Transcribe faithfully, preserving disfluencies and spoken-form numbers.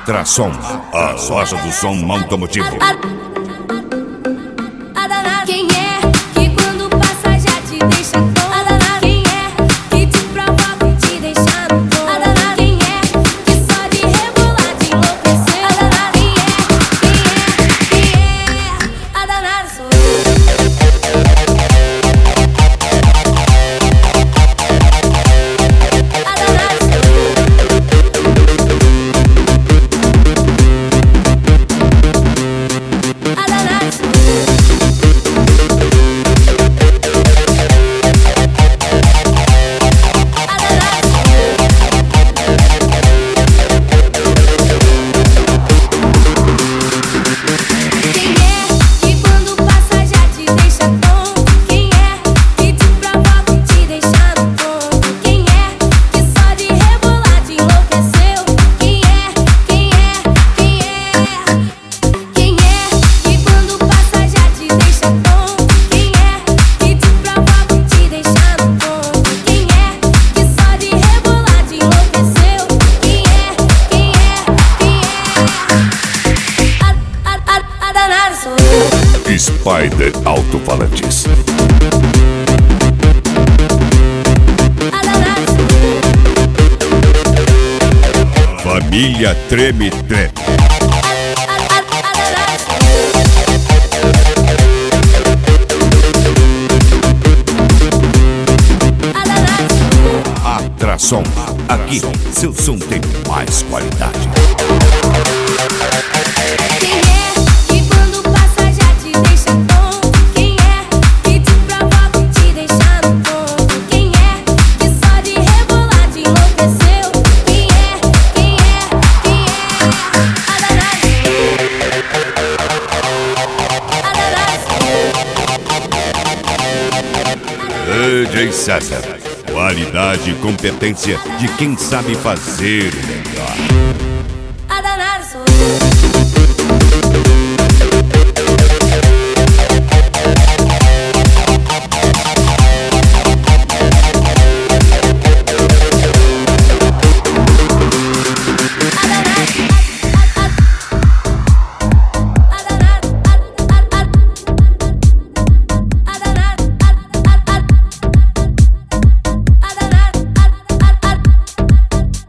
Trason, a loja do som automotivo. Quem é que quando passa já te deixa tonto? Quem é que te provoca e te deixa no ponto? Quem é que só de rebolar te enlouqueceu? Quem é, quem é, quem é? A danada sou Spider Alto-Falantes. Família Treme Treme. A Trason, aqui seu som tem mais qualidade. D J César, qualidade e competência de quem sabe fazer o melhor.